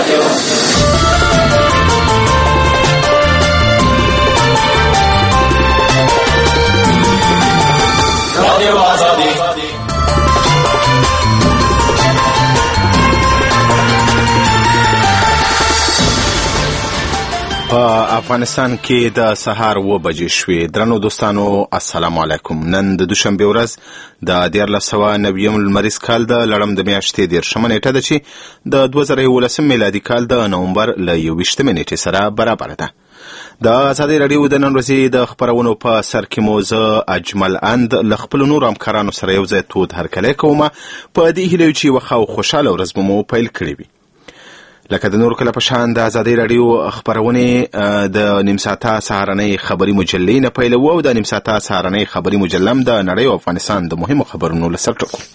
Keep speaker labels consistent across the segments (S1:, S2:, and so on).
S1: افغانستان کې د سهار 9 بجې شوې. درنو دوستانو السلام علیکم. نن د دوشنبه ورځ د 1490 لمریز کال د لړم د میاشتې 13 نیټه ده چې د 2019 میلادي کال د نومبر له 21 نیټې سره برابر ده. د ازادي رادیو د نن ورځې د خبرونو په سر کې مو زه اجمل اند له خپل نور همکارانو سره یو ځای تود هرکلی کوم په دې هیله چې وخت او خوشاله ورځ مو پیل کړې وي. لکه د نور کله په شان د ازادي رادیو خبرونه د نیم ساعته سهارنۍ خبري مجلې نه پیلوو او د نیم ساعته سهارنۍ خبري مجلم د نړۍ او افغانستان د مهمو خبرونو له سر ټکو.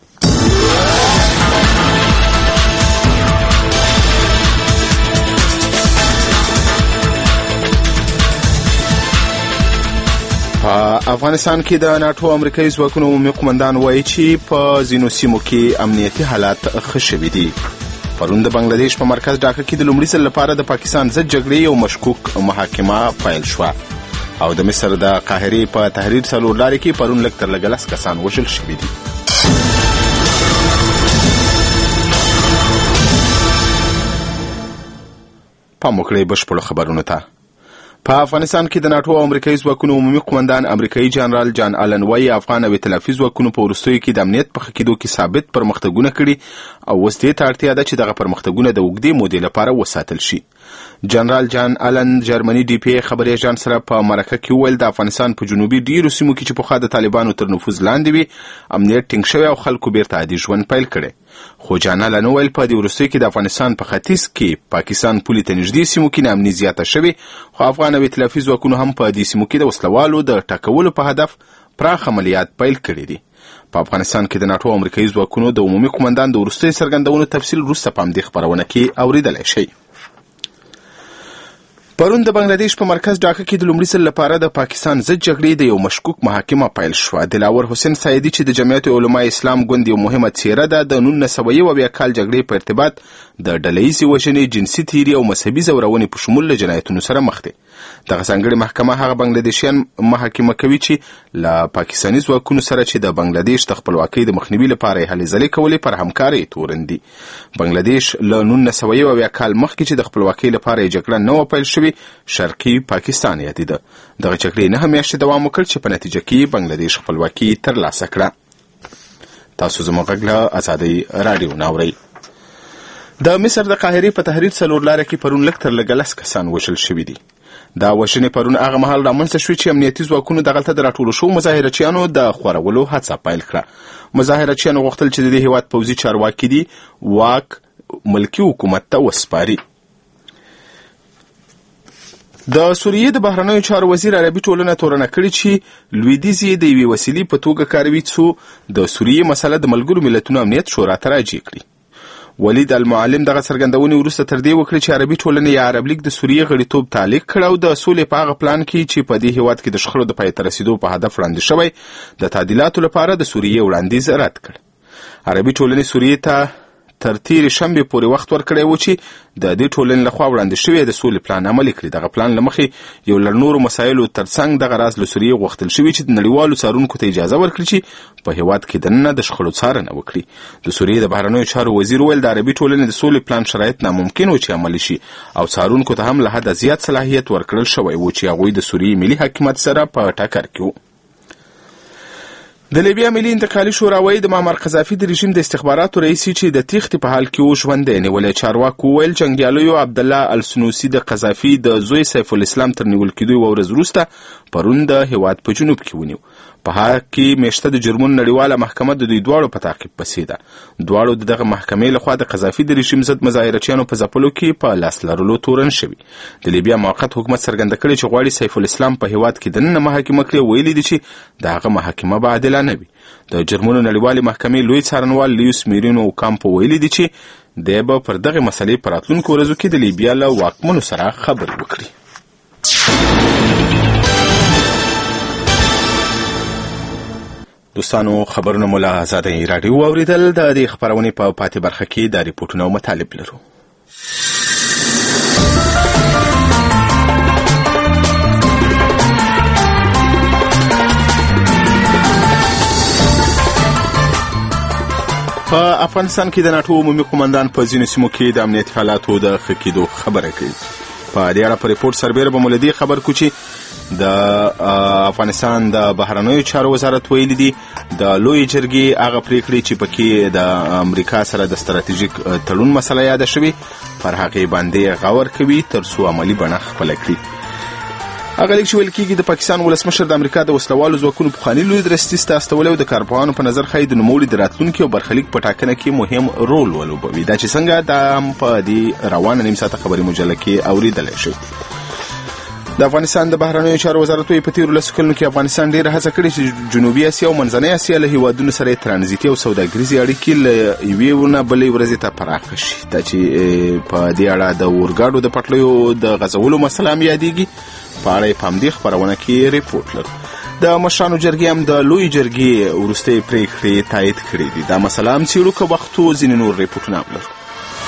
S1: په افغانستان کې د ناټو امریکایي ځواکونو عمومي قومندان وایي چې په ځینو سیمو کې امنیتي حالات ښه شوي دي. پرون د بنگلاديش په مرکز ډاکا کې د لومړي ځل لپاره د پاکستان ضد جګړې یو مشکوک محاکمه پیل شوه او د مصر د قاهرې په تحریر څلور لارې کې پرون لږ تر لږه 10 کسان وژل شوي دي. پام وکړئ بشپړو خبرونو ته. په افغانستان کې د ناټو او امریکایي ځواکونو عمومي قومندان امریکایي جنرال جان آلن وایي افغان او ائتلافي ځواکونو په وروستیو کې د امنیت په ښه کېدو کې ثابت پرمختګونه کړي او اوس دې ته اړتیا ده چې دغه پرمختګونه د اوږدې مودې لپاره وساتل شي. جنرال جان آلن جرمني ډي پی ای خبري اژانس سره په مرکه کې وویل د افغانستان په جنوبي ډیرو سیمو کې چې پخوا د طالبانو تر نفوذ لاندې وي امنیت ټینګ شوی او خلکو بیرته عادي ژوند پیل کړی. خو جان آلن وویل په دې وروستیو کې د افغانستان په ختیځ کې پاکستان پولې ته نږدې سیمو کې ناامني زیاته شوې خو افغان او ائتلافي ځواکونو هم په دې سیمو کې د وسلوالو د ټاکولو په هدف پراخ عملیات پیل کړي دي. په افغانستان کې د ناټو او امریکایي ځواکونو د عمومي قومندان د وروستیو څرګندونو تفصیل وروسته په همدې خبرونه کې اورېدلی شئ. پرون د بنگلاديش په مرکز ډاکا کې د لومړي ځل لپاره د پاکستان ضد جګړې د یو مشکوک محاکمه پیل شوه. دلاور حسین سایدي چې د جمعیت علماء اسلام ګوند یو مهمه څیره ده د 1990 کال جګړې په ارتباط د ډلهییزې وژنې، جنسي تیري او مذهبي ځورونې په شمول له جنایتونو سره مخ دی. دغه ځانګړې محکمه هغه بنگلادیشیان محاکمه کوي چې له پاکستاني ځواکونو سره چې د بنگلاديش د خپلواکۍ د مخنیوي لپاره یې هلې ځلې کولې پر همکارۍ تورن دي. بنگلاديش له 1990 کال مخکې چې د خپلواکۍ لپاره یې جګړه نه وه پیل شوې شرقي پاکستان یادېده. دغه جګړې 9 میاشتې دوام وکړ چې په نتیجه کې بنگلاديش خپلواکي ترلاسه کړه. تاسو زموږ غږ له ازادۍ راډیو نه اورئ. د مصر د قاهرې په تحریر څلور لاره کې پرون لږ تر لږه 10 کسان وژل شوي دي. دا وژنې پرون هغه مهال رامنځته شوې چې امنیتي ځواکونو دغلته د راټولو شوو مظاهرچیانو د خورولو هڅه پیل کړه. مظاهرچیانو غوښتل چې د دې هېواد پوځي چارواکي دي واک ملکي حکومت ته وسپاري. د سوریې د بهرنیو چارو وزیر عربي ټولنه تورنه کړې چې لویدیځ یې د یوې وسیلې په توګه کاروي څو د سوریې مسله د ملګرو ملتونو امنیت شورا ته راجع کړي. ولید المعلم دغه څرګندونې وروسته تر دې وکړې چې عربي ټولنې یا عرب لیګ د سوریې غړیتوب تعلیق کړ او د سولې په هغه پلان کې چې په دې هېواد کې د شخړو د پای ته رسیدو په هدف وړاندې شوی د تعدیلاتو لپاره د سوریې وړاندیز رد کړ. عربي ټولنې سوریې ته تر تیرې شنبې پورې وخت ورکړی و چې د دې ټولنې لخوا وړاندې شوی د سولې پلان عملي کړي. دغه پلان له مخې یو له نورو مسایلو ترڅنګ دغه راز له سوریې غوښتل شوي چې د نړیوالو څارونکو ته اجازه ورکړي چې په هېواد کې دننه د شخړو څارنه وکړي. د سوریې د بهرنیو چارو وزیر ویل د عربي ټولنې د سولې پلان شرایط ناممکن و چې عملي شي او څارونکو ته هم له حده زیات صلاحیت ورکړل شوی و چې هغوی د سوریې ملي حکومت سره په ټکر کې وو. د لیبیا ملي انتقالي شورا وایي د معمر قذافي د رژیم د استخباراتو رئیسي چې د تیښتې په حال کې و ژوندی نیولی. چارواکو وویل جنګیالیو عبدالله السنوسي د قذافي د زوی سیف الاسلام تر نیول کېدو یوه ورځ وروسته پرون د هېواد په جنوب کې ونیو. په هغه کې میشته د جرمونو نړیواله محکمه د دوی دواړو په تعقیب پسې ده. دواړو د دغه محکمې لخوا د قذافي د رژیم ضد مظاهرچیانو په ځپلو کې په لاس لرلو تورن شوي. د لیبیا موقت حکومت څرګنده کړې چې غواړي سیف الاسلام په هېواد کې دننه محاکمه کړي. ویلي دي چې د هغه محاکمه به عادلانه وي. د جرمونو نړیوالې محکمې لوی څارنوال لیوس میرینو اوکامپو ویلي دي چې دی به پر دغه مسلې په راتلونکو ورځو کې د لیبیا له واکمنو سره خبرې وکړي. دوستانو خبرونه مو له ازادۍ راډیو واورېدل. د دې خپرونې په پاتې برخه کې د ریپورټونو مطالب لرو. په افغانستان کې د ناټو عمومي قومندان په ځینو سیمو کې د امنیتي حالاتو د ښه کېدو خبره کوي. په دې اړه په ریپورت سربیره به مو له دې خبر کو چې د افغانستان د بهرنیو چارو وزارت ویلي دي د لوی جرګې هغه پریکړې چې پکې د امریکا سره د ستراتیژیک تړون مسله یاده شوې پر هغې باندې غور کوي تر څو عملي بڼه خپله کړي. هغه لیک چې ویل کېږي د پاکستان ولسمشر د امریکا د وسلوالو ځواکونو پخواني لوی درستیز ته استولی او د کارپوهانو په نظر ښایي د نوموړي د راتلونکي او برخلیک په ټاکنه کې مهم رول ولوبوي. دا چې څنګه دا هم په دې روانه نیم ساعته خبري مجله کې اورېدلی شئ. د افغانستان د بهرنیو چارو وزارت په تیرو لسو کلونو کې افغانستان ډېره هڅه کړې چې جنوبي اسیا او منځنۍ اسیا له هیوادونو سره یې ترانزیتي او سوداګریزې اړیکې له یوې نه بلې ورځې ته پراخه شي. دا چې په دې اړه د اورګاډو د پټلیو د غځولو مسله هم یادېږي. په اړه یې په همدې خپرونه کې ریپورټ لرو. د مشرانو جرګې هم د لوی جرګې وروستۍ پرېکړې تایید کړې دي. دا مسله هم څېړو که وخت و ځینې نور ریپورټونه هم لرو.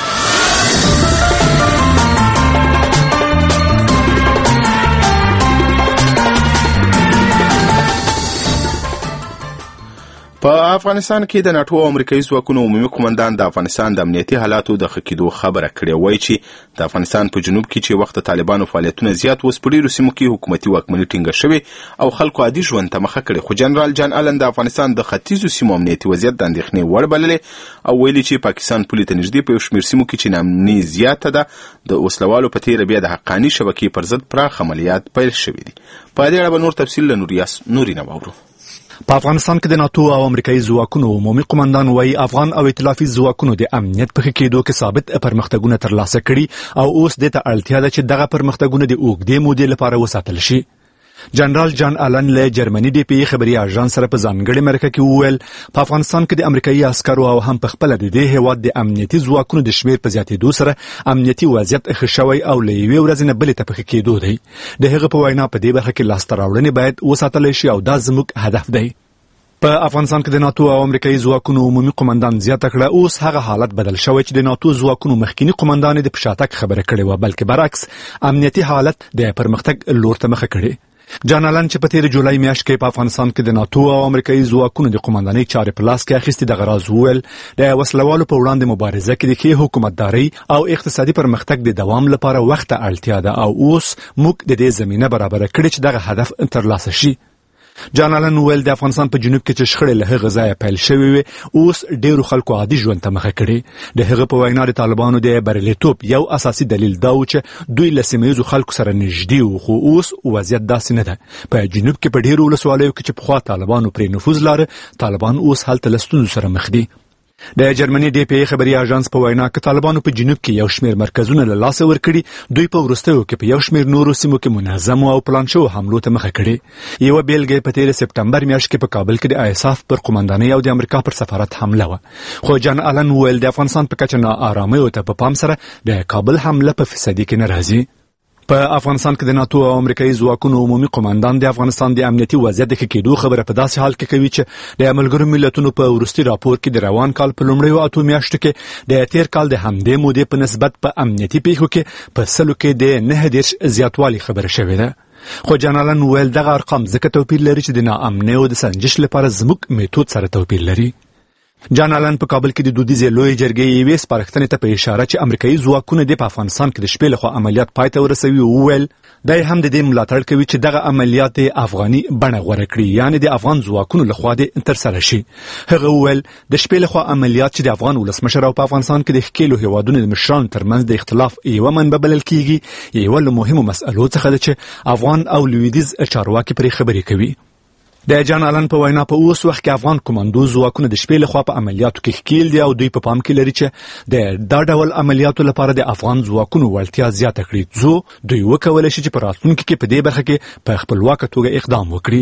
S1: په افغانستان کې د ناټو او امریکایي ځواکونو عمومي قومندان د افغانستان د امنیتي حالاتو د ښه کېدو خبره کړې. وایي چې د افغانستان په جنوب کې چې وخت د طالبانو فعالیتونه زیات اوس په ډېرو سیمو کې حکومتي واکمني ټینګه شوې او خلکو عادي ژوند ته مخه کړې. خو جنرال جان آلن د افغانستان د ختیځو سیمو امنیتي وضعیت د اندېښنې وړ بللې او ویلي چې پاکستان پولې ته نږدې په یو شمېر سیمو کې چې ناامني زیاته ده د وسلوالو په تېره بیا د حقاني شبکې پر ضد پراخ عملیات پیل شوي دي. په دې اړه به نور تفصیل له نورینه واورو.
S2: په افغانستان کې د ناتو او امریکایي ځواکونو عمومي قومندان وايي افغان او ائتلافي ځواکونو د امنیت په ښه کېدو کې ثابت پرمختګونه ترلاسه کړي او اوس دې ته اړتیا ده چې دغه پرمختګونه د اوږدې مودې لپاره وساتل شي. جنرال جان آلن له جرمني ډي پی خبري اژانس سره په ځانګړې مرکه کې وویل په افغانستان کې د امریکایي عسکرو او هم په خپل د دې هیواد د امنیتي ځواکونو د شمیر په زیاتېدو سره امنیتي وضعیت ښه شوی او له یوې ورځې نه بلې ته په ښه کېدو دی. د هغه په وینا په دې برخه کې لاسته راوړنې باید وساتل شي او دا زموږ هدف دی. په افغانستان کې د ناتو او امریکایي ځواکونو عمومي قومندان زیاته کړه اوس هغه حالت بدل شوی چې د ناتو ځواکونو مخکینی قومندان د پشاتک خبره کړې و بلکې برعکس امنیتي حالت د پرمختګ لور ته مخه کړې. جان آلن چې په تیر جولای میاشت کې په افغانستان کې د ناتو او امریکایي ځواکونو د قومندانۍ چارې په لاس کې اخیستې د غراض وویل د وسلوالو په وړاندې مبارزه کې د ښې حکومتدارۍ او اقتصادي پرمختګ د دوام لپاره وخت ته اړتیا ده او اوس موږ د دې زمینه برابره کړې چې دغه هدف ترلاسه شي. جان آلن ویل د افغانستان په جنوب کې چې شخړې له هغه ځایه پیل شوې وي اوس ډېرو خلکو عادي ژوند ته مخه کړې. د هغه په وینا د طالبانو د بریالیتوب یو اساسي دلیل دا و چې دوی له سیمه ییزو خلکو سره نږدې وو خو اوس وضعیت داسې نه ده. په جنوب کې په ډېرو ولسوالیو کې چې پخوا طالبانو پرې نفوذ لاره طالبان اوس هلته له ستونزو سره مخ دي. د جرمني ډي پی خبري اژانس په وینا کې طالبانو په جنوب کې یو شمېر مرکزونه له لاسه ورکړي دوی په وروستیو کې په یو شمېر نورو سیمو کې منظم او پلان شوو حملو ته مخه کړې. یو بیلګه په تیر سپټمبر میاشت کې په کابل کې د ISAF پر قومندانۍ او د امریکا پر سفارت حمله و. خو جان آلن ویل د افغانستان په کچه ناآرامۍ ته په پام سره د کابل حمله په فیصدي کې نه راځي. په افغانستان کې د ناتو او امریکایي ځواکونو عمومي قومندان د افغانستان د امنیتي وضعیت د ښه کېدو خبره په داسې حال کې کوي چې د ملګرو ملتونو په وروستي راپور کې د روان کال په لومړیو 8 میاشتو کې د تیر کال د همدې مودې په نسبت په امنیتي پیښو کې په 100 کې د 9 زیاتوالی خبره شوې ده. خو جان آلن ویل دغه ارقام ځکه توپیر لري چې د ناامنۍ او د سنجش لپاره زموږ میتود سره توپیر لري. جان آلن په کابل کې د دودیزې لوی جرګې یوې سپارښتنې ته په اشاره چې امریکایي ځواکونه د افغانستان کې د شپې لخوا عملیات پای ته ورسوي وویل دا هم د دې ملاتړ کوي چې دغه عملیات افغاني بڼه غوره کړي یعنی د افغان ځواکونو لخوا د ترسره شي. هغه وویل د شپې لخوا عملیات چې د افغان ولسمشر او په افغانستان کې د ښکېلو هیوادونو د مشرانو ترمنځ د اختلاف یوه منبع بلل کېږي یوه له مهمو مسألو څخه ده چې افغان او لویدیځ چارواکي پرې خبرې کوي. د جان آلن په وینا په اوس وخت کې افغان کمانډو ځواکونه د شپې لخوا په عملیاتو کې ښکېل دي او دوی په پام کې لري چې د دا ډول عملیاتو لپاره د افغان ځواکونو وړتیا زیاته کړي څو دوی وکولی شي چې په راتلونکي کې په دې برخه کې په خپلواکه توګه اقدام وکړي.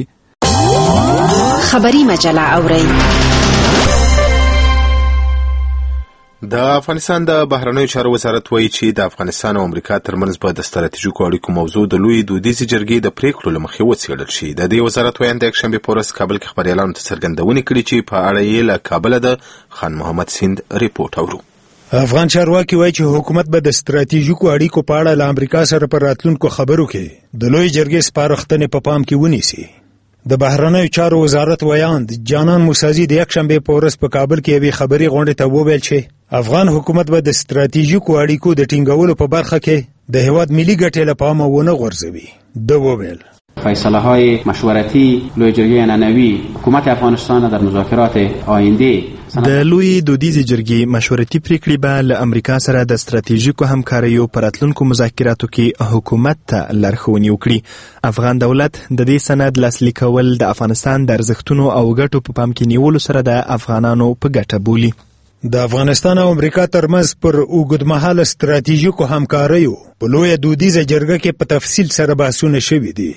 S3: خبري مجله اورئ.
S1: د افغانستان د بهرنیو چارو وزارت وایي چې د افغانستان او امریکا ترمنځ به د ستراتیژیکو اړیکو موضوع د لوی دودیزې جرګې د پریکړو له مخې وڅېړل شي. د دې وزارت ویاند د یکشنبې په ورځ کابل کې خبریالانو ته څرګندونې کړي چې په اړه یې له کابله د خان محمد سیند ریپورټ اورو.
S4: افغان چارواکي وایي چې حکومت به د ستراتیژیکو اړیکو په اړه له امریکا سره پر راتلونکو خبرو کې د لوی جرګې سپارښتنې په پام کې ونیسي. د بهرنیو چارو وزارت ویاند جانان موسازي د یکشنبې په ورځ په کابل کې یوې خبري غونډې ته وویل چې افغان حکومت به د ستراتیژیکو اړیکو د ټینګولو په برخه کې د هیواد ملي ګټې له پامه ونه غورځوي. ده وویل
S5: فیصله های مشورتی لوی جرګه ننوی حکومت افغانستان در مذاکرات آینده
S6: د لوی دودیزې جرګې مشورتي پریکړې به له امریکا سره د ستراتیژیکو همکاریو په راتلونکو مذاکراتو کې حکومت ته لارښوونې وکړي. افغان دولت د دې سند لاسلیک کول د افغانستان د ارزښتونو او ګټو په پام کې نیولو سره د افغانانو په ګټه بولي.
S4: د افغانستان او امریکا ترمنځ پر اوږدمهاله ستراتیژیکو همکاریو په لویه دودیزه جرګه کې په تفصیل سره بحثونه شوي دي.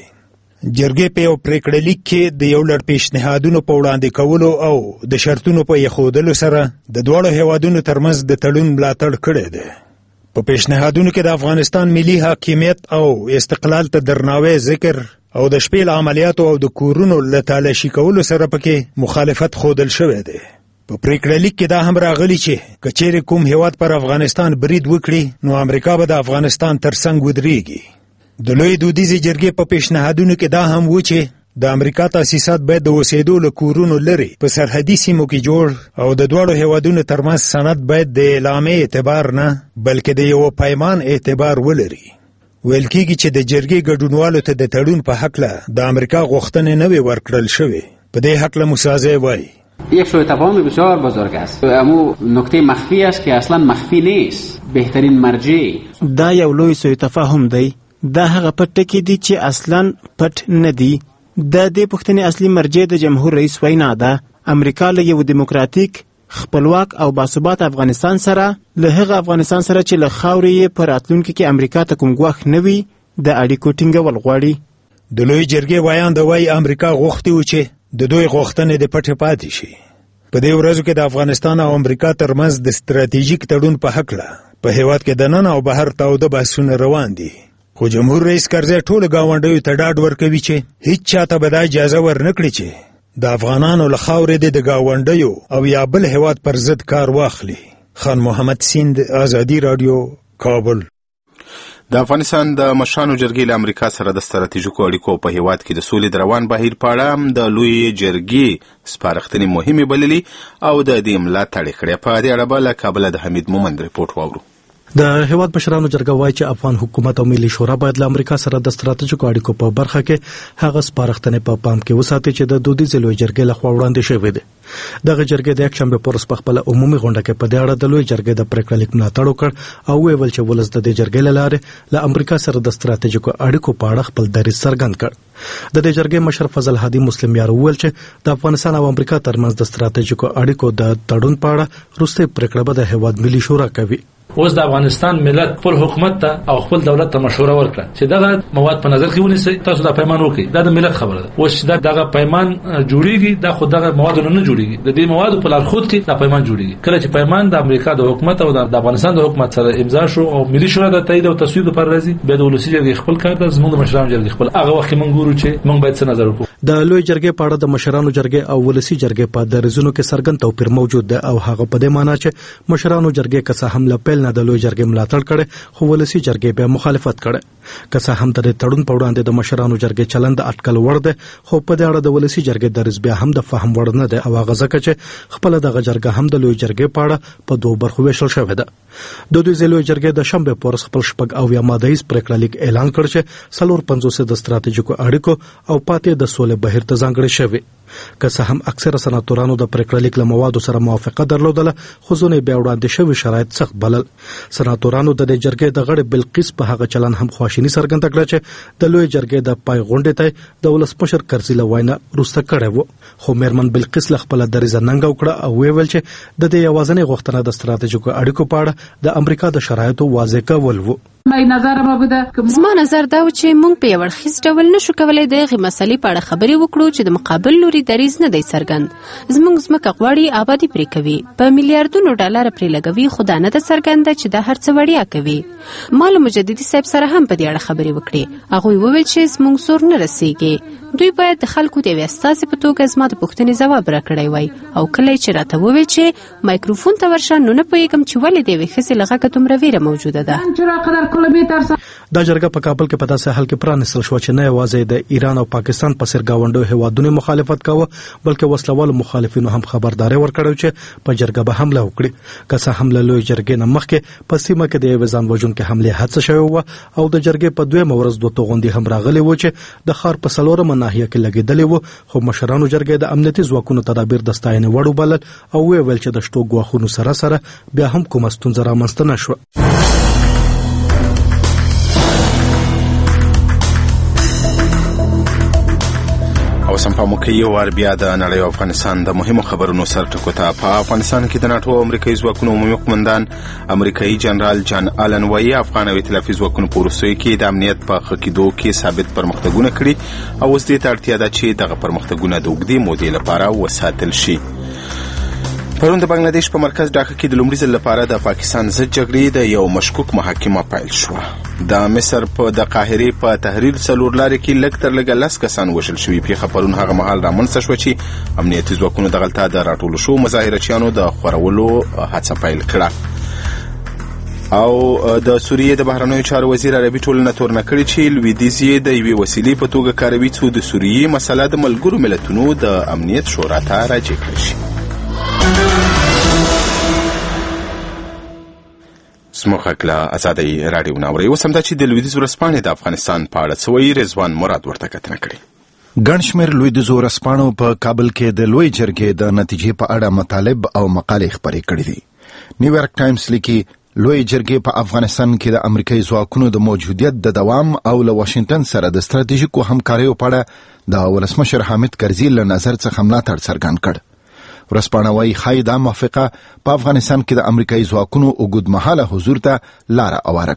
S4: جرګې په یو پریکړه لیک کې د یو لړ پیشنهادونو په وړاندې کولو او د شرطونو په ایښودلو سره د دواړو هیوادونو ترمنځ د تړون ملاتړ کړی دی. په پیشنهادونو کې د افغانستان ملي حاکمیت او استقلال ته درناوی ذکر او د شپېل عملیاتو او د کورونو له تالاشي کولو سره پکې مخالفت ښودل شوی دی. په پریکړه لیک کې دا هم راغلی چې که چیرې کوم هیواد پر افغانستان برید وکړي نو امریکا به د افغانستان ترڅنګ ودرېږي. د لوی دودیزې جرګې په پیشنهادونو کې دا هم و چې د امریکا تاسیسات باید د اوسېدو له کورونو لرې په سرحدي سیمو کې جوړ او د دواړو هیوادونو ترمنځ سند باید د اعلامیې اعتبار نه بلکې د یو پیمان اعتبار ولري. ویل کېږي چې د جرګې ګډونوالو ته د تړون په هکله د امریکا غوښتنې نه وې ورکړل شوې. په دې هکله موسازی وایي
S5: یک سوء تفاهم بسیار بزرگ است. امو نکته مخفی است که اصلا مخفی نیست. بهترین مرجع
S7: دا یو لوی سوء تفاهم دی. دا هغه پټ ټکي دي چې اصلا پټ نه دي. د دې پوښتنې اصلي مرجع د جمهور رئیس وینا ده. امریکا له یو دیموکراتیک خپلواک او باثبات افغانستان سره له هغه افغانستان سره چې له خاورې یې په راتلونکي کې امریکا ته کوم ګواښ نه وي د اړیکو ټینګول غواړي.
S4: د لوی جرګې ویاند وایي امریکا غوښتي و چې د دوی غوښتنې د پټې پاتې شي. په دې ورځو کې د افغانستان او امریکا ترمنځ د ستراتیژیک تړون په هکله په هیواد کې د نن او بهر تاوده بحثونه روان دي. خو جمهور رئیس کرزی ټولو ګاونډیو ته ډاډ ورکوي چې هیڅ چاته به دا اجازه ورنکړي چې د افغانانو له خاورې د ګاونډیو او یا بل هیواد پر ضد کار واخلي. خان محمد سیند، آزادي راډیو، کابل.
S1: د افغانستان د مشرانو جرګې له امریکا سره د ستراتیژیکو اړیکو په هیواد کې د سولې د روان بهیر په اړه د لوی جرګې سپارښتنې مهمې بللي او د دې ملاتړ یې کړی. په دې اړه به له کابله د حمید مومند رپورټ واورو.
S2: د هیواد مشرانو جرګه وایي چې افغان حکومت او ملي شورا باید له امریکا سره د ستراتیژیکو اړیکو په برخه کې هغه سپارښتنې په پام کې وساتي چې د دودیزې لوی جرګې لخوا وړاندې شوې دي. دغه جرګې د یکشنبې په ورځ په خپله عمومي غونډه کې په دې اړه د لوی جرګې د پریکړه لیک ملاتړ وکړ او ویل چې ولس د دې جرګې له لارې له امریکا سره د ستراتیژیکو اړیکو په اړه خپل دریځ څرګند کړ. د دې جرګې مشر فضل هادي مسلم یار وویل چې د افغانستان او امریکا ترمنځ د ستراتیژیکو اړیکو د تړون په اړه وروستۍ پریکړه به د هیواد ملي شورا کوي.
S8: اوس د افغانستان ملت خپل حکومت ته او خپل دولت ته مشوره ورکړه چې دغه مواد په نظر کې ونیسي. تاسو دا پیمان وکړئ. دا د ملت خبره ده. اوس دغه پیمان جوړیږي دا خود دغه مواد نه جوړیږي. د دې مواد په لارښود کې دا پیمان جوړیږي. کله چې پیمان د امریکا د حکومت او د افغانستان د حکومت سره امضا شو او ملي شورا د تایید او تصویب لپاره راځي، بیا د ولسی جرګې خپل کار د زموږ د مشرانو جرګې خپل هغه وخت موږ ګورو چې موږ باید څه نظر وکړو.
S2: د لوی جرګې په اړه د مشرانو جرګې او ولسی جرګې په دریځونو کې څرګند توپیر موجود دی او هغه په دې معنی چې مشرانو جرګې که څه هم له پیل نه د لوی جرګې ملاتړ کړي خو ولسی جرګې به مخالفت کړي. که څه هم د تړون په وړاندې د مشرانو جرګې چلند اټکل وړ دی خو په دې اړه د ولسی جرګې دریځ بیا هم د فهم وړ نه دی او هغه ځکه چې خپل دغه جرګه هم د لوی جرګې په اړه په دوه برخو ویشل شوې ده. د دوی لوی جرګې د شنبه په ورځ خپل شپږ او یا ماده پریکړه لیک اعلان کړ چې 450 د ستراتیژیکو اړیکو او پاتې د سولې بهیر ته ځانګړي شوی. که څه هم اکثره سناتورانو د پریکړه لیک له موادو سره موافقه درلودله خو ځینې بیا وړاندې شوي شرایط سخت بلل. سناتورانو د دې جرګې د غړي بلقیس په هغه چلن هم خواشیني څرګنده کړه چې د لوی جرګې د پای غونډې ته د ولسمشر کرزي له وینا وروسته کړی و. خو میرمن بلقیس له خپله دریځه ننګه وکړه او ویل چې د دې یوازینۍ غوښتنه د ستراتیژیکو اړیکو په اړه د امریکا د شرایطو واضح کول و.
S3: زما نظر دا و چې موږ په یو اړخیز ډول نشو کولای د هغې مسلې په اړه خبرې وکړو چې د مقابل لوري دریځ نه دی څرګند. زموږ ځمکه غواړي آبادي پرې کوي، په میلیارډونو ډالر پرې لګوي، خو دا نه ده څرګنده چې دا هر څه وړیا کوي. ما له مجددي صاحب سره هم په دې اړه خبرې وکړې. هغوی وویل چې زموږ زور نه رسیږي. دوی باید د خلکو د یوې استازي په توګه زما د پوښتنې ځواب راکړی وای، او کله چې راته وویل چې مایکروفون ته ورشه، نو نه پوهېږم چې ولې د یوې ښځې له غږه دومره ویره موجوده ده.
S9: دا جرګه په کابل کې په داسې حال کې پرانیستل شوه چې نه یوازې د ایران او پاکستان په څېر ګاونډیو هیوادونو مخالفت کاوه، بلکې وسلوالو مخالفینو هم خبرداری ورکړی چې په جرګه به حمله وکړي. که څه هم له لویې جرګې نه مخکې په سیمه کې د یوې ځان وژونکې حملې هڅه شوې وه، او د جرګې په دویمه ورځ دوه توغندي هم راغلي وو چې د ښار په څلورمه ناحیه کې لګېدلې وو، خو مشرانو جرګې د امنیتي ځواکونو تدابیر د ستاینې وړ وبلل او ویل چې د شتو ګواښونو سره سره بیا هم کومه ستونزه رامنځته نه شوه.
S1: او سمپامو کې یو وار بیا د نړۍ او افغانستان د مهمو خبرونو سر ټکو ته. په افغانستان کې د ناټو امریکایي ځواکونو عمومي قومندان امریکایي جنرال جان آلن وایي افغان او ائتلافي ځواکونو په وروستیو کې د امنیت په ښه کېدو کې ثابت پرمختګونه کړي او اوس دې ته اړتیا ده چې دغه پرمختګونه د اوږدې مودې لپاره وساتل شي. پرون د بنگلاديش په مرکز ډاکا کې د لومړي ځل لپاره د پاکستان ضد جګړې د یو مشکوک محاکمه پیل شوه. د مصر په د قاهرې په تحریر څلور لارې کې لږ تر لږه 10 کسان وژل شوي. پیښه پرون هغه مهال رامنځته شوه چې امنیتي ځواکونو دغلته د راټولو شوو مظاهرچیانو د خورولو هڅه پیل کړه. او د سوریې د بهرنیو چارو وزیر عربي ټولنه تورنه کړې چې لویدیځ یې د یوې وسیلې په توګه کاروي څو د سوریې مسله د ملګرو ملتونو د امنیت شورا ته راجع کړی شي. سموخک له ازادۍ راډیو ناوري. اوس هم دا چې د لویدیځ ورځپاڼې د افغانستان په اړه څه وایي، رضوان مراد ورته کتنه کړې.
S10: ګڼ شمېر لویدیځو ورځپاڼو په کابل کې د لوی جرګې د نتیجې په اړه مطالب او مقالې خپرې کړې دي. نیویارک ټایمز لیکي لوی جرګې په افغانستان کې د امریکایي ځواکونو د موجودیت د دوام او له واشنگټن سره د ستراتیژیکو همکاریو په اړه د ولسمشر حامد کرزي له نظر څخه ملاتړ څرګند کړ. ورځپاڼه وايي ښایي دا موافقه په افغانستان کې د امریکایي ځواکونو اوږدمهاله حضور ته لاره اواره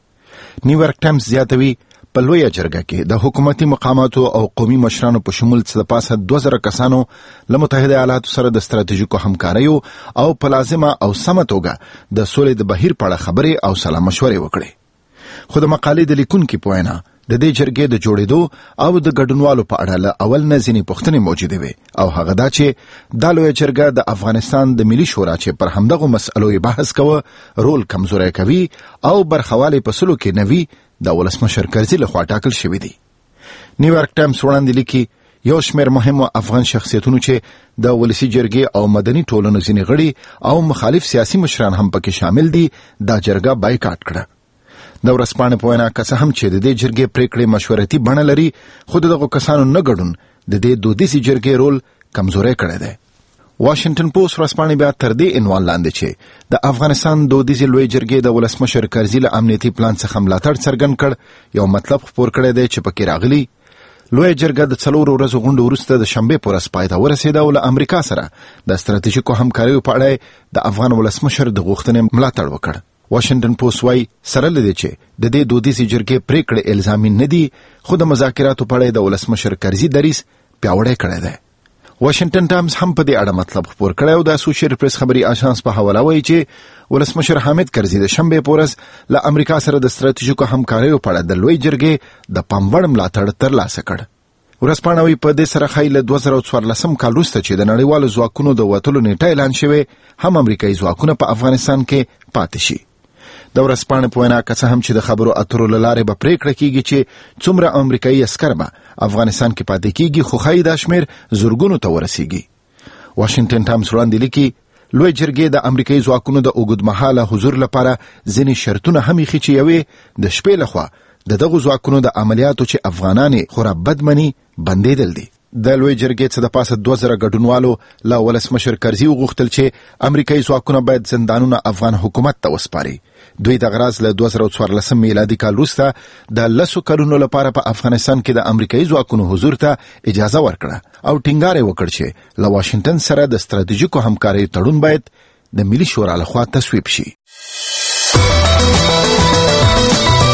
S10: کړي. نیویارک ټایمز زیاتوي په لویه جرګه کې د حکومتي مقاماتو او قومي مشرانو په شمول څه د پاسه 2000 کسانو له متحده ایالاتو سره د ستراتیژیکو همکاریو او په لازمه او سمه توګه د سولې د بهیر په اړه خبرې او سلا مشورې وکړي. خو د مقالې د لیکونکي په وینا د دې جرګې د جوړېدو او د ګډونوالو په اړه له اول نه ځینې پوښتنې موجودې وي، او هغه دا چې دا لویه جرګه د افغانستان د ملي شورا چې پر همدغو مسئلو یې بحث کوه رول کمزوری کوي او برخوالې په سلو کې نوي د ولسمشر کرزي لخوا ټاکل شوي دي. نیویارک ټایمز وړاندې لیکي یو شمېر مهمو افغان شخصیتونو چې د ولسي جرګې او مدني ټولنو ځینې غړي او مخالف سیاسي مشران هم پکې شامل دي دا جرګه بایکاټ کړه. د ورځپاڼې په وینا که څه هم چې د دې جرګې پریکړې مشورتي بڼه لري، خو دغه کسانو نه ګډون د دې دودیزې جرګې رول کمزوری کړی دی. واشنگټن پوسټ ورځپاڼې بیا تر دې عنوان لاندې چې د افغانستان دودیزې لوی جرګې د ولسمشر کرزي له امنیتي پلان څخه ملاتړ څرګند کړ یو مطلب خپور کړی دی چې پکې راغلی لوی جرګه د 4 ورځو غونډې وروسته د شنبې په ورځ پای ته ورسېده او له امریکا سره د ستراتیژیکو همکاریو په اړه د افغان ولسمشر د غوښتنې ملاتړ وکړ. واشنگټن پوسټ وايي سره لدی چې د دې دودیزې جرګې پریکړې الزامي نه دي، خو د مذاکراتو په اړه د ولسمشر کرزي دریځ پیاوړی کړی دی. واشنگټن ټایمز هم په دې اړه مطلب خپور کړی او د اسوسییټډ پریس خبري اژانس په حواله وايي چې ولسمشر حامد کرزي د شنبې په ورځ له امریکا سره د ستراتیژیکو همکاریو په اړه د لوی جرګې د پام وړ ملاتړ ترلاسه کړ. ورځپاڼه وايي په دې سره ښایي له 2014 کال وروسته چې د نړیوالو ځواکونو د وتلو نیټه اعلان شوې هم امریکایي ځواکونه په افغانستان کې پاتې شي. د ورځپاڼې په وینا که څه هم چې د خبرو اترو له لارې به پریکړه کیږي چې څومره امریکایي عسکر به افغانستان کې پاتې کیږي، خو ښایي دا شمېر زرګونو ته ورسیږي. واشنگټن ټایمز وړاندې لیکي لوی جرګې د امریکایي ځواکونو د اوږدمهاله حضور لپاره ځینې شرطونه هم ایښي چې یوې د شپې لخوا د دغو ځواکونو د عملیاتو چې افغانان خورا بد مني بندېدل دي. د لوی جرګې څخه د پاسه 2000 ګډونوالو له ولسمشر کرزي وغوښتل چې امریکایي ځواکونه باید زندانونه افغان حکومت ته وسپاري. دوی د غراز له 2014 میلادي کال وروسته د 10 کلونو لپاره په افغانستان کې د امریکایي ځواکونو حضور ته اجازه ورکړه او ټینګار یې وکړ چې له واشنگټن سره د ستراتیژیکو همکارۍ تړون باید د ملي شورا لخوا تصویب شي.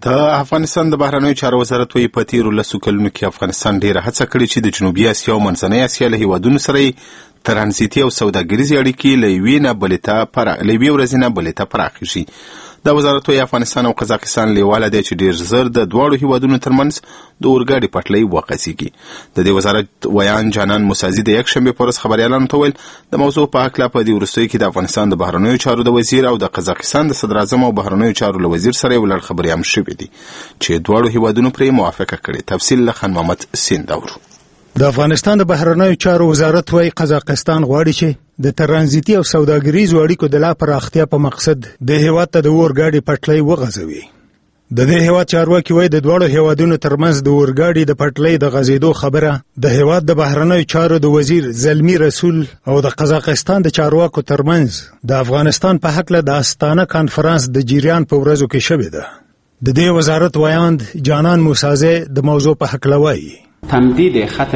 S1: د افغانستان د بهرنیو چارو وزارت وایي په تیرو 10 کلونو کې افغانستان ډیره هڅه کړې چې د جنوبي اسیا او منځنۍ اسیا له هیوادونو سره ترانزیتي او سوداګریزې اړیکې له یوې ورځې نه بلې ته پراخې شي. د وزارت وایي افغانستان او قزاقستان لیواله دی چې ډیر زر د دواړو هیوادونو ترمنځ د اورګاډي پټلۍ وغځېږي. د دې وزارت ویان جانان موسازي د یکشنبې په ورځ خبریالانو ته ویل د موضوع په هکله په دې وروستیو کې د افغانستان د بهرنیو چارو د وزیر او د قزاقستان د صدراعظم او بهرنیو چارو له وزیر سره یو لړ خبرې هم شوې دي چې دواړو هیوادونو پرې موافقه کړې. تفصیل له خان محمد سیند اورو.
S4: د افغانستان د بهرنیو چارو وزارت وايي قزاقستان غواړي چې د ترانزیتي او سوداګریزو اړیکو د لا پراختیا په مقصد د هیواد ته د اورګاډي پټلۍ وغځوي. د دې هیواد چارواکي وايي د دواړو هیوادونو ترمنځ د اورګاډي د پټلۍ د غځېدو خبره د هیواد د بهرنیو چارو د وزیر زلمی رسول او د قزاقستان د چارواکو ترمنځ د افغانستان په حق له د استانه کانفرنس د جریان په ورځو کې شوې ده. د دې وزارت ویاند جانان موسازی د موضوع په حق لوي
S5: تمدید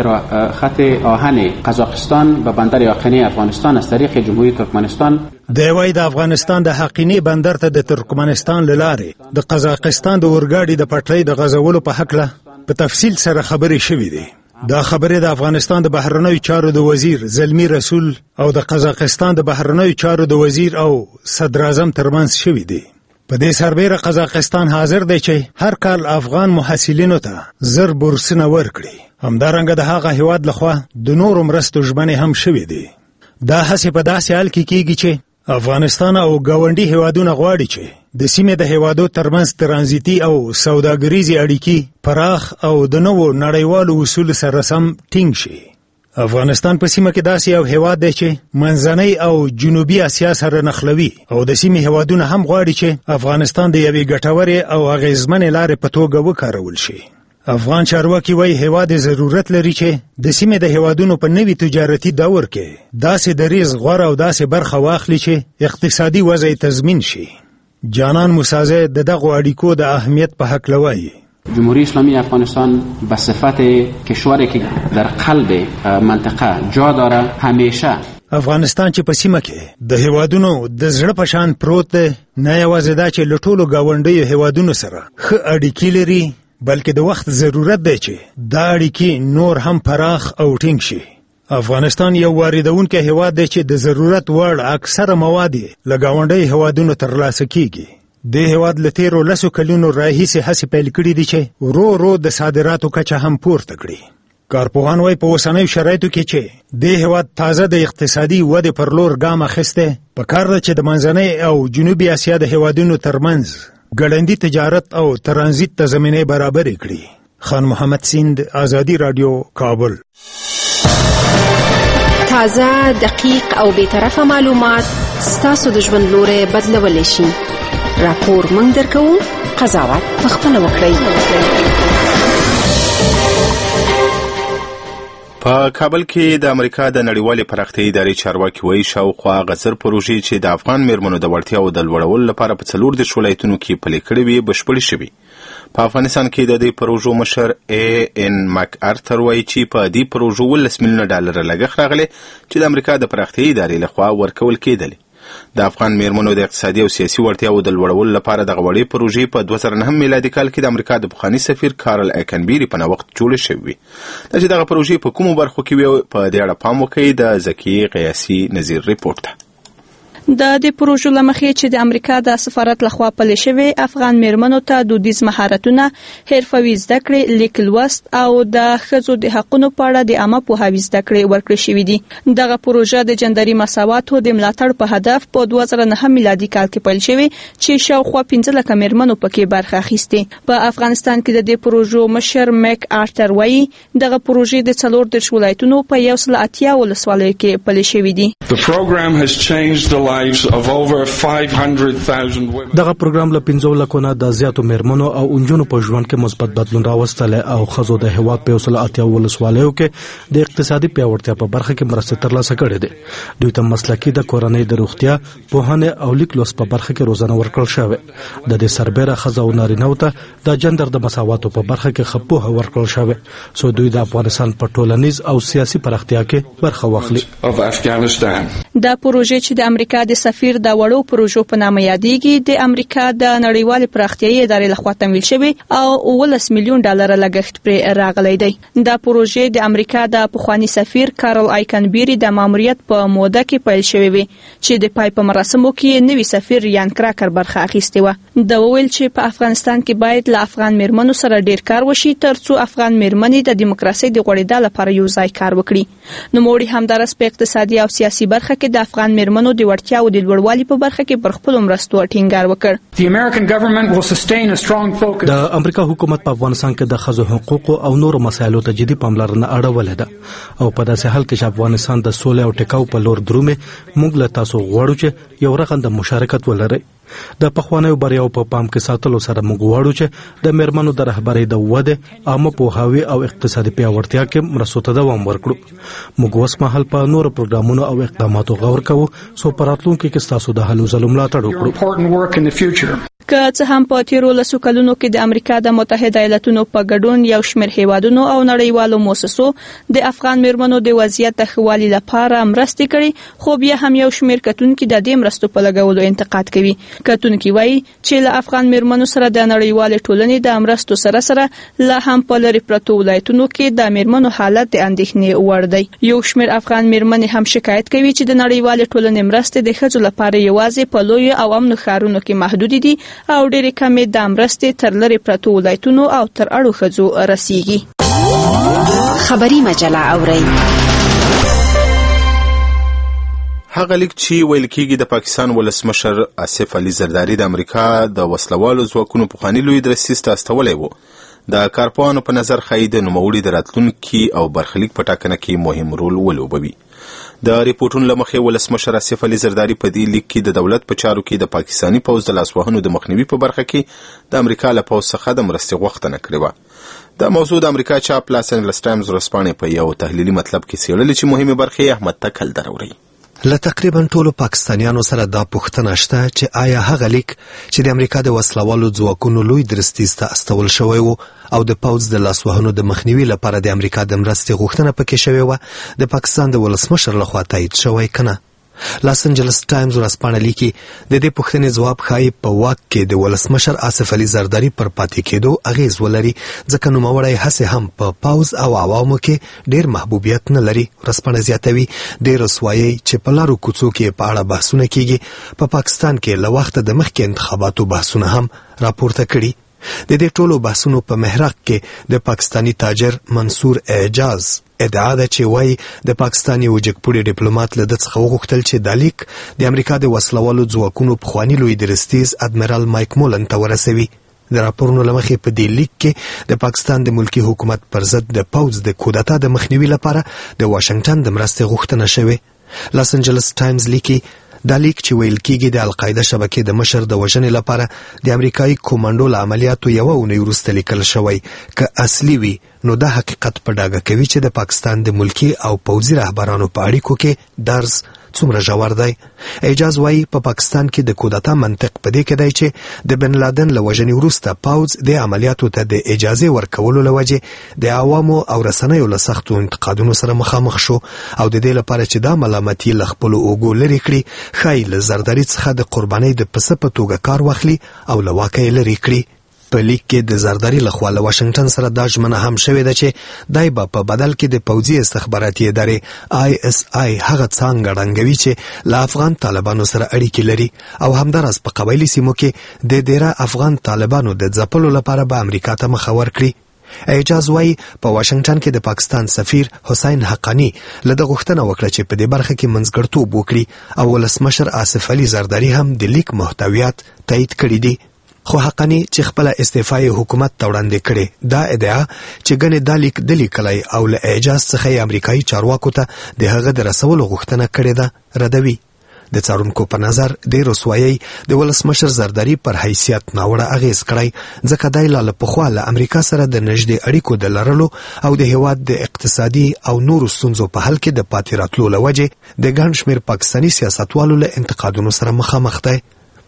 S5: خط آهن قزاقستان به بندر یقینی افغانستان از طریق جمهوری ترکمنستان
S4: د افغانستان د حقینی بندر ته د ترکمنستان له لارې د قزاقستان د اورګاډي د پټلۍ د غځولو په حق له په تفصیل سره خبرې شوې دي. دا خبرې د افغانستان د بهرنیو چارو د وزیر زلمی رسول او د قزاقستان د بهرنیو چارو د وزیر او صدراعظم ترمنځ شوې دي. په دې سربېره قزاقستان حاضر دی چې هر کال افغان محصلینو ته زر بورسونه ورکړي. همدارنګه د هغه هیواد لخوا د نورو مرستو ژمنې هم شوې دي. دا هڅې په داسې حال کې کیږي چې افغانستان او ګاونډي هیوادونه غواړي چې د سیمې د هیوادو ترمنځ ترانزیتي او سوداګریزي اړیکې پراخ او د نوو نړیوالو اصولو سره سم ټینګ شي. افغانستان په سیمه کې داسې یو هیواد دی چې منځنۍ او جنوبي اسیا سره نښلوي او د سیمې هیوادونه هم غواړي چې افغانستان د یوې ګټورې او اغیزمنې لارې په توګه وکارول شي. افغان چارواکي وايي هیواد ضرورت لري چې د سیمې د هیوادونو په نوي تجارتي دور کې داسې دریځ غوره او داسې برخه واخلي چې اقتصادي وضع تضمین شي. جانان موسازی د دغو اړیکو د اهمیت په هکله وایي
S5: جمهوری اسلامی افغانستان به صفت کشوری که در قلب منطقه جا داره همیشه
S4: افغانستان چې په سیمه کې د هیوادونو د زړه په شان پروت دی نه یوازې دا چې له ټولو ګاونډیو هیوادونو سره ښه اړیکې لري بلکې د وخت ضرورت دی چې دا اړیکې نور هم پراخ او ټینګ شي. افغانستان یو واردونکی هیواد دی چې د ضرورت وړ اکثره مواد له ګاونډیو هیوادونو ترلاسه کیږي. د هیواد له تیرو 10 کلونو راهیسې هڅې پیل کړي دي چې ورو ورو د صادراتو کچه هم پورته کړي. کارپوهان وايي په اوسنیو شرایطو کې چې د هیواد تازه د اقتصادي ودې پر لور ګام اخیسته په کار ده چې د منځنۍ او جنوبي اسیا د هیوادونو ترمنځ ګړندي تجارت او ترانزیت ته زمینه برابرې کړي. خان محمد سیند، آزادی رادیو، کابل.
S11: تازه، دقیق او بی‌طرفه معلومات ستاسو د ژوند لوري بدلولی شي. راپور مونږ درکو، قضاوت پخپله وکړئ.
S1: په کابل کې د امریکا د نړیوالې پراختیایي ادارې چارواکي وایي شاوخوا غزر پروژې چې د افغان میرمنو د وړتیاوو د لوړولو لپاره په 14 ولایتونو کې پلي کړې وي بشپړې شوي. په افغانستان کې د دې پروژو مشر ان مک ارثر وایي چې په دې پروژو $10 میلیونه لګښت راغلی چې د امریکا د پراختیایي ادارې لخوا ورکول کېدلې. د افغان میرمنو د اقتصادي او سیاسي وړتیاوو د لوړولو لپاره دغه وړې پروژې په 2009 میلادي کال کې د امریکا د پخواني سفیر کارل ایکنبیری په وخت جوړې شوې وې. دا چې دغه پروژې په کومو برخو کې وي په دې اړه پام وکړئ. د زکی قیاسي نظیر ریپورت ته
S12: د پروژو لمخې چې د امریکا د سفارت لخوا پلي شوی افغان میرمنو ته دودیز مهارتونه، حرفوي زده کړې، لیک لوست او د ښځو د حقوقو په اړه د عامه پوهاوي زده کړې ورکړل شوې دي. دغه پروژه د جندري مساواتو د ملاتړ په هدف په 2009 میلادي کال کې پیل شوی چې شاوخوا 15 میرمنو پکې برخه اخیستې. په افغانستان کې د دې پروژو مشر میک ارثر وایي دغه پروژې د 14 ولایتونو په 180 ولسوالیو کې پلي شوې دي.
S9: دغه پروګرام له 15 لکو نه د زیاتو میرمنو او انجونو په ژوند کې مثبت بدلون راوستل او خزو د هیواد په 180 ولسوالیو کې د اقتصادي پیاوړتیا په برخه کې مرسته ترلاسه کړې ده. دوی ته مسلکي د کورنۍ د روغتیا، پوهنې او لیک لوست په برخه کې روزنه ورکړل شوې. د دې سربېره خزو او نارینه ته د جندر د مساواتو په برخه کې خپوه ورکړل شوې سو دوی د افغانستان په ټولنیز او سیاسي پراختیا کې برخه واخلي.
S12: دا پروژې چې د امریکا امریکا د سفیر د وړو پروژو په نامه یادېږي. د امریکا د نړیوال پراختیایي ادارې لخوا تمویل شوی او 19 میلیون ډالر لګښت پر راغلی دی. دا پروژه د امریکا د پخوانی سفیر کارل آیکنبری د ماموریت په موده کې پیل شوی وي چې د پای په مراسمو کې نوی سفیر ریان کراکر برخه اخیستې و. دا وویل چې په افغانستان کې باید له افغان میرمنو سره ډیر کار وشي ترڅو افغان میرمنې د دیموکراسي د غوړېدا لپاره یو ځای کار وکړي. نو موړي همدارس په اقتصادي او سیاسي برخه کې د افغان میرمنو د وړتیاو د لوړوالي په برخه کې پر خپل مرستو ټینګار وکړ.
S9: د امریکا حکومت په افغانستان کې د ښځو حقوقو او نورو مسایلو ته جدي پاملرنه اړولې ده او په داسې حال کې چې افغانستان د سولې او ټکاو په لور درومي، موږ له تاسو غواړو چې یو رغنده مشارکت ولرئ. د پخوانیو بریاو په پام کې ساتلو سره موږ غواړو چې د میرمنو د رهبرۍ د وده، عامه پوهاوي او اقتصادي پیاوړتیا کې مرستو ته دوام ورکړو. موږ اوس مهال په نورو پروګرامونو او اقداماتو غور کوو څو په راتلونکي کې ستاسو د هلو ځلو ملاتړ وکړو.
S12: که څه هم په تیرو لسو کلونو کې د امریکا د متحده ایالاتونو په ګډون یو شمېر هیوادونو او نړیوالو مؤسسو د افغان میرمنو د وضعیت د ښه والي لپاره مرستې کړې، خو بیا هم یو شمېر کتونکي د دې مرستو په لګولو انتقاد کوي. کتونکي وایي چې له افغان میرمنو سره د نړیوالې ټولنې د مرستو سره سره لا هم په لرې پرتو ولایتونو کې د میرمنو حالت د اندېښنې وړ دی. یو شمېر افغان میرمنې هم شکایت کوي چې د نړیوالې ټولنې مرستې د ښځو لپاره یوازې په لویو او امنو ښارونو کې محدود دي او ډېرې کمې د مرستې تر لرې پرتو ولایتونو او تر اړو ښځو رسیږي.
S11: خبري مجله اورئ.
S1: هغه لیک چې ویل کېږي د پاکستان ولسمشر آصف علي زرداري د امریکا د وسلوالو ځواکونو پخواني لوی درستیز ته استولی و، د کارپوهانو په نظر ښایي د نوموړي د راتلونکي او برخلیک په ټاکنه کې مهم رول ولوبوي. د ریپورټونو له مخې ولسمشر آصف علي زرداري په دې لیک کې د دولت په چارو کې د پاکستاني پوځ د لاسوهنو د مخنیوي په برخه کې د امریکا له پوځ څخه د مرستې غوښتنه کړې وه. دا موضوع د امریکا چاپ لاس انګلس ټایمز ورځپاڼې په یو تحلیلي مطلب کې څېړلې چې مهمې برخې احمد تکل دروړي.
S13: له تقریبا ټولو پاکستانیانو سره دا پوښتنه شته چې آیا هغه لیک چې د امریکا د وسلوالو ځواکونو لوی درستیز ته استول شوی و او د پوځ د لاسوهنو د مخنیوي لپاره د امریکا د مرستې غوښتنه پکې شوې وه د پاکستان د ولسمشر لخوا تایید شوی کنه. لاس انجلس ټایمز ورځپاڼه لیکي د دې پوښتنې ځواب ښایي په واک کې د ولسمشر آصف علي زرداري پر پاتې کېدو اغیز ولري، ځکه نوموړی هسې هم په پوځ او عوامو کې ډیر محبوبیت نه لري. ورځپاڼه زیاتوي ډیر رسوایي چې په لارو کوڅو کې په اړه بحثونه کیږي په پاکستان کې له وخته د مخکې انتخاباتو بحثونه هم راپورته کړي. د دې ټولو بحثونو په محرق کې د پاکستانی تاجر منصور اعجاز ادعا ده چې وایي د پاکستان یو جګپوړي ډیپلوماټ له ده څخه وغوښتل چې دا لیک د امریکا د وسلوالو ځواکونو پخواني لوی درستیز ادمیرال مایک مولن ته ورسوي. د راپورونو له مخې په دې لیک کې د پاکستان د ملکی حکومت پر ضد د پوځ د کودتا د مخنیوي لپاره د واشنگټن د مرستې غوښتنه شوې. لاس انجلس ټایمز لیکي دا لیک چې ویل کېږي د القاعده شبکې د مشر د وژنې لپاره د امریکایي کومانډو له عملیاتو یوه اونۍ وروسته لیکل شوی، که اصلي وي نو دا حقیقت په ډاګه کوي چې د پاکستان د ملکی او پوځي رهبرانو په اړیکو کې درز څومره ژور دی. اعجاز وایي په پاکستان کې د کودتا منطق په دې کې دی چې د بن لادن له وژنې وروسته پوځ د عملیاتو ته د اجازې ورکولو له وجې د عوامو او رسنیو له سختو انتقادونو سره مخامخ شو او د دې لپاره چې دا ملامتي له خپلو اوږو لرې کړي ښایي له زرداري څخه د قربانۍ د پسه په توګه کار واخلي او له واکه یې لرې کړي. په لیک کې د زرداري لخوا له واشنگټن سره دا ژمنه هم شوې ده چې دای به په بدل کې د پوځي استخباراتي ادارې ISI هغه څانګه ړنګوي چې له افغان طالبانو سره اړیکې لري او همداراز په قبایلي سیمو کې د ډیره افغان طالبانو د ځپلو لپاره به امریکا ته مخه ورکړي. اعجاز وایي په واشنگټن کې د پاکستان سفیر حسین حقانی له ده غوښتنه وکړه چې په دې برخه کې منځګړتوب وکړي او ولسمشر آصف علي زرداري هم د لیک محتویات تایید کړي دي. خو حقانی چې خپل استعفای حکومت ته وړاندې کړي دا ادعا چې ګنې دا لیک د لیکلای او له اعجاز څخه امریکایي چارواکو ته د هغه د رسولو غوښتنه کړې ده ردوي. د څارونکو په نظر د رسوایي د ولسمشر زرداري پر حیثیت ناوړه اغیز کړی، ځکه دی لا له پخوا له امریکا سره د نږدې اړیکو د لرلو او د هیواد د اقتصادي او نورو ستونزو په حل کې د پاتې راتلو له وجې د ګڼ شمېر پاکستاني سیاستوالو له انتقادونو سره مخامخ دی.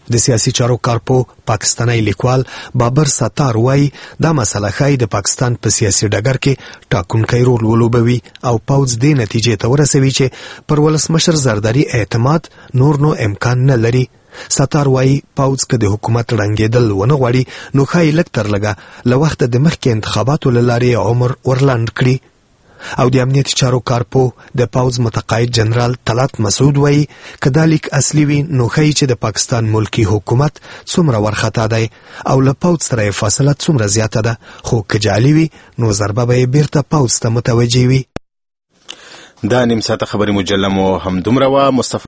S13: د سیاسي چارو کارپو پاکستاني لیکوال بابر ستار وایي دا مسله ښایي د پاکستان په سیاسي ډګر کې ټاکونکی رول ولوبوي او پوځ دې نتیجې ته ورسوي چې پر ولسمشر زرداری اعتماد نور نو امکان نه لري. ستار وایي پوځ که د حکومت ړنګېدل ونه غواړي نو ښایي لږ تر لږه له وخته د مخکې انتخاباتو له لارې عمر ورلنډ کړي. او د امنیت چارو کارپو د پوځ متقاعد جنرال طلعت مسعود وایي که دا لیک اصلي وي نو ښایي چې د پاکستان ملکی حکومت څومره ورخطا دی او له پوځ سره یې فاصله څومره زیاته ده، خو که جعلي وي نو ضربه به یې بیرته پوځ ته متوجه وي.
S1: دا نیم ساعته خبري مجله مو همدومره وه. مصطفی